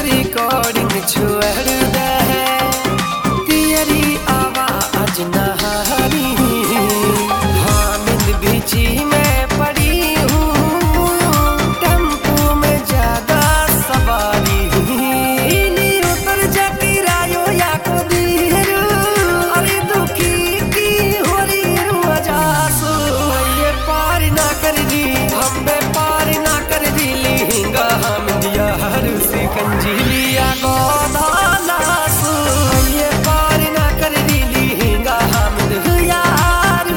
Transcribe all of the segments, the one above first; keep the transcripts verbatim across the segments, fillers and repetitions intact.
recording छोड़ दे तेरी आवाज नहारी हामिद बीची में पड़ी हूँ टेम्पो में ज्यादा सवारी नहीं उतर जाती रायो या को दीर अरे दुखी की हो रही रुआजासो ये पार ना कर दी हम बे पार ना कर दी लिंगा हम दिया हर सी कंजीलिया गोदा लासो ये पार ना कर दी लिंगा हम यार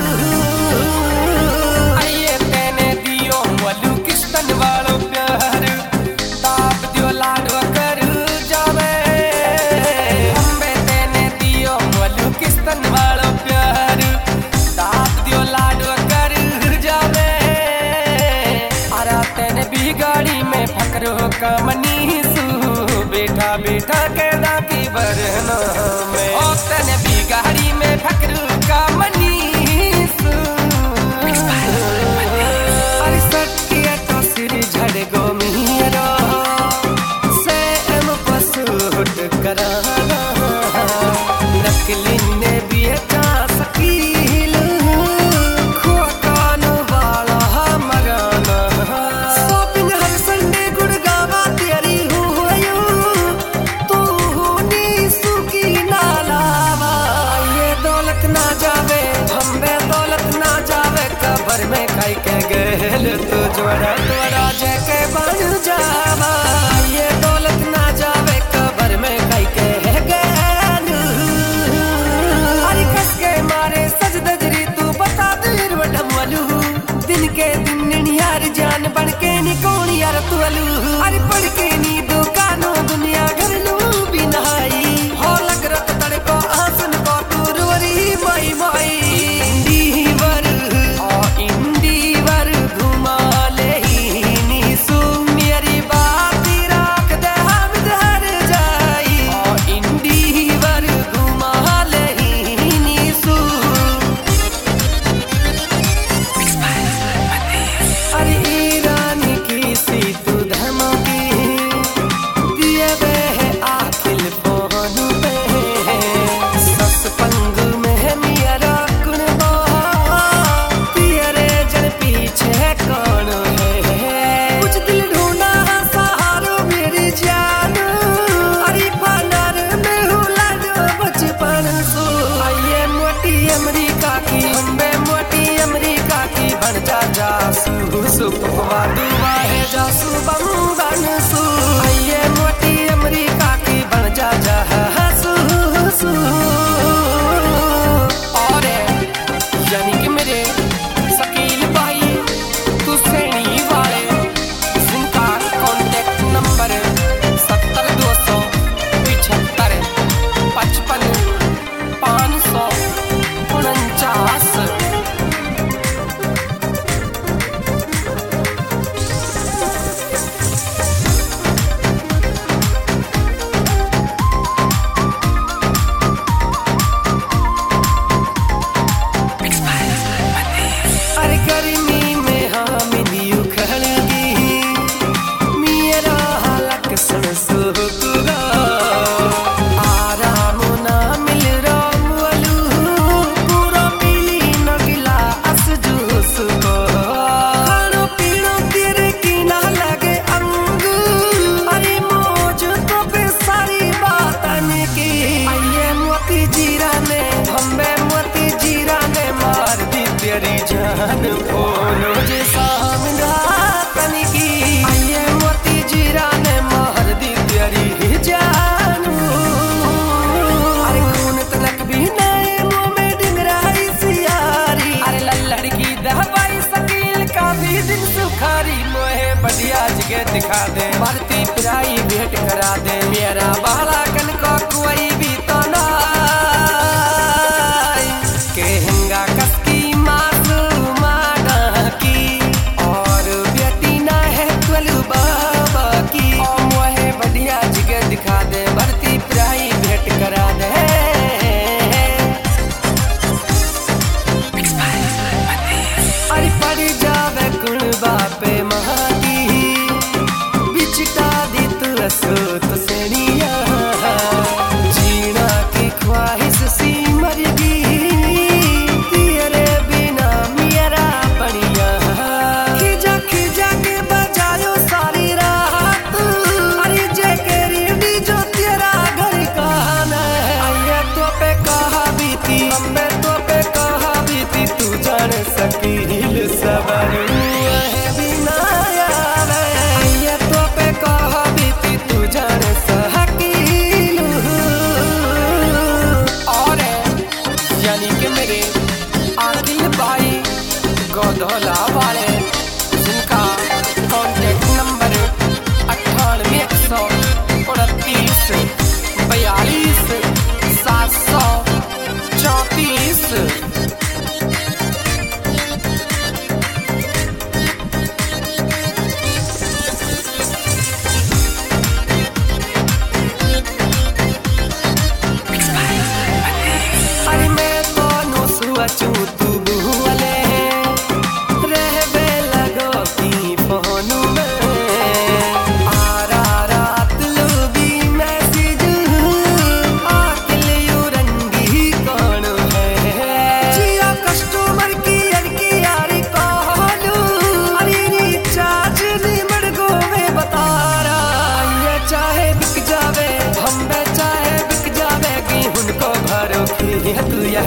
आइए तेने दियो वलू किस्तन वालों प्यार ताप दियो लाडवा कर जावे अम्बे तेने दियो वलू किस्तन वालों प्यार ताप दियो लाडवा कर जावे आरा तेने भी गाड़ी में फकरो का मनीसू बैठा बैठा के डाकी बरना में ओ तेने भी गाड़ी में फकरो का मनीसू अरे सटकिया तो सिर झड़ गो मेरा से एम पसूट कराना नकली ने भी का सकील खोकानो वाला मराना शॉपिंग हर संडे गुड़गावा तेरी हुयो तू नी सुकी ना लावा ये दौलत ना जावे हम बे दौलत ना जावे कबर में खाई के गेल तू जोड़ा तोड़ा जैके बन जावा ये दौलत ना जावे कबर में खाई के गेल अरे कस के मारे सज दजरी तू बता देर वडम वलू दिन के दिन नियार जान बन के नी कौन यार तू अलू अरे पढ़ के नी दुकानों दुनिया घर लू भी नहाई हो लग रत तड़को आसन को तू रुवरी माई माई इंडीवर ओ इंडीवर घुमा ले ही नी सु मेरी बात राख दे हम धर जाई ओ इंडीवर घुमा ले ही नी सु अरे ईरानी की सी तू धमकी दिए वे आखिल फोन पे सस पंग में मेरा कुनबा तेरे जल पीछे कौन है कुछ दिल ढूंढा सहारो मेरी जान अरे फानर में हूँ लाडो बचपन सो आइए मोटी अमरीका की हम बे मोटी अमरीका की बन जा जासू सुपवा दुआ है जासू बंगन सू आइए मोटी अमरीका की बन जा जासू सू और यानी कि मेरे शकील भाई तू सैनी वाले जिनका कॉन्टेक्ट नंबर सत्तर दो सौ पिछहत्तर पचपन पाँच सौ उनचास अरे गर्मी में हामिद उखड़ गई मेरा हालक सुन सुगा आराम ना मिल राम वलू पूरा पीली न गिला अस जूस को खानो पीनो तेरे की ना लगे अंग अरे मौज तो पे सारी बातन की आइए मोती जीरा ने हम्बे मोती जीरा ने मार दी तेरी जान बोलो जे सामना तन की आइए मोती जीरा ने मार दी तेरी जान अरे खून तलक भी नए मुंह में डिंगराई सियारी अरे लल्लड़ की दवाई शकील का भी दिन सुखारी मोहे बढ़िया जगह दिखा दे भरती पिराई भेंट करा दे मेरा बाला कन को कोई भी तो ना के हंगा कसकी मासूमा की और बेटी ना है तुलू बाबा की ओ मोहे बढ़िया जगह दिखा दे भरती पिराई भेंट करा दे अरे पड़ जावे कुल बापे महादी बिचटा दी तू असो तो से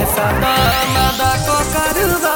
सदा मदा को करवा